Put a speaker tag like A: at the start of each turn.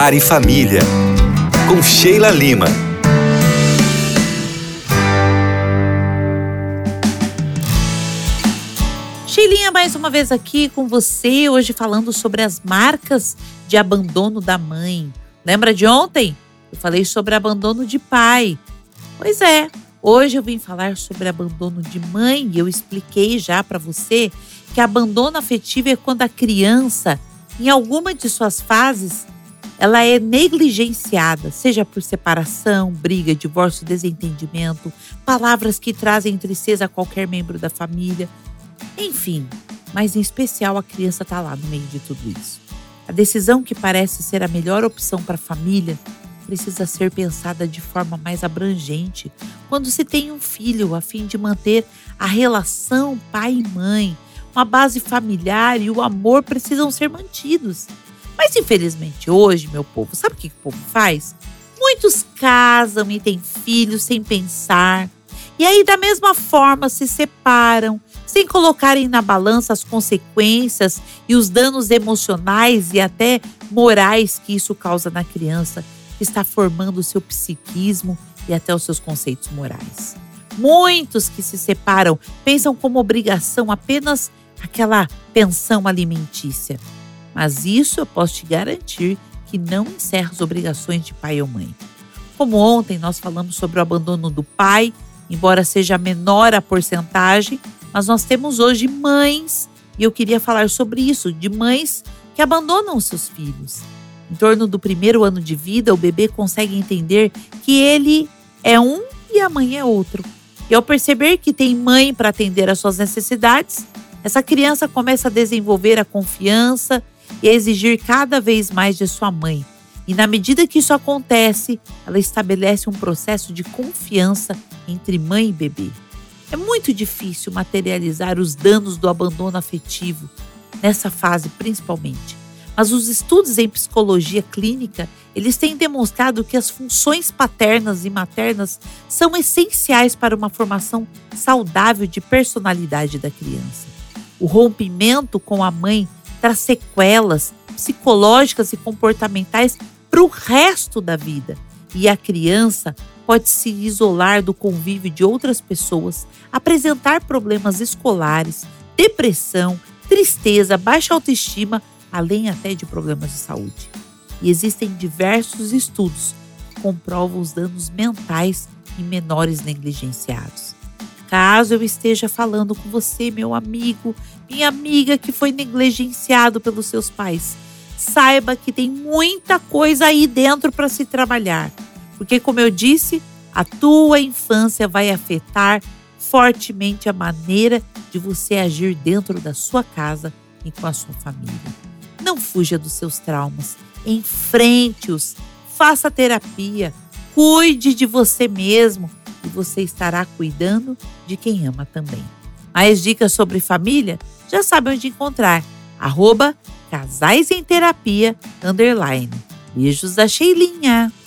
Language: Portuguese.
A: Lar e Família, com Sheila Lima.
B: Sheilinha, mais uma vez aqui com você, hoje falando sobre as marcas de abandono da mãe. Lembra de ontem? Eu falei sobre abandono de pai. Pois é, hoje eu vim falar sobre abandono de mãe e eu expliquei já para você que abandono afetivo é quando a criança, em alguma de suas fases, ela é negligenciada, seja por separação, briga, divórcio, desentendimento, palavras que trazem tristeza a qualquer membro da família. Enfim, mas em especial a criança está lá no meio de tudo isso. A decisão que parece ser a melhor opção para a família precisa ser pensada de forma mais abrangente quando se tem um filho, a fim de manter a relação pai e mãe. Uma base familiar e o amor precisam ser mantidos. Mas infelizmente hoje, meu povo, sabe o que o povo faz? Muitos casam e têm filhos sem pensar. E aí da mesma forma se separam, sem colocarem na balança as consequências e os danos emocionais e até morais que isso causa na criança, que está formando o seu psiquismo e até os seus conceitos morais. Muitos que se separam pensam como obrigação apenas aquela pensão alimentícia. Mas isso eu posso te garantir que não encerra as obrigações de pai ou mãe. Como ontem nós falamos sobre o abandono do pai, embora seja menor a porcentagem, mas nós temos hoje mães, e eu queria falar sobre isso, de mães que abandonam os seus filhos. Em torno do primeiro ano de vida, o bebê consegue entender que ele é um e a mãe é outro. E ao perceber que tem mãe para atender às suas necessidades, essa criança começa a desenvolver a confiança e a exigir cada vez mais de sua mãe. E na medida que isso acontece, ela estabelece um processo de confiança entre mãe e bebê. É muito difícil materializar os danos do abandono afetivo, nessa fase principalmente. Mas os estudos em psicologia clínica, eles têm demonstrado que as funções paternas e maternas são essenciais para uma formação saudável de personalidade da criança. O rompimento com a mãe traz sequelas psicológicas e comportamentais para o resto da vida. E a criança pode se isolar do convívio de outras pessoas, apresentar problemas escolares, depressão, tristeza, baixa autoestima, além até de problemas de saúde. E existem diversos estudos que comprovam os danos mentais em menores negligenciados. Caso eu esteja falando com você, meu amigo, minha amiga que foi negligenciado pelos seus pais, saiba que tem muita coisa aí dentro para se trabalhar. Porque, como eu disse, a tua infância vai afetar fortemente a maneira de você agir dentro da sua casa e com a sua família. Não fuja dos seus traumas, enfrente-os, faça terapia, cuide de você mesmo e você estará cuidando de quem ama também. Mais dicas sobre família? Já sabe onde encontrar. @casaisemterapia_. Beijos da Sheilinha.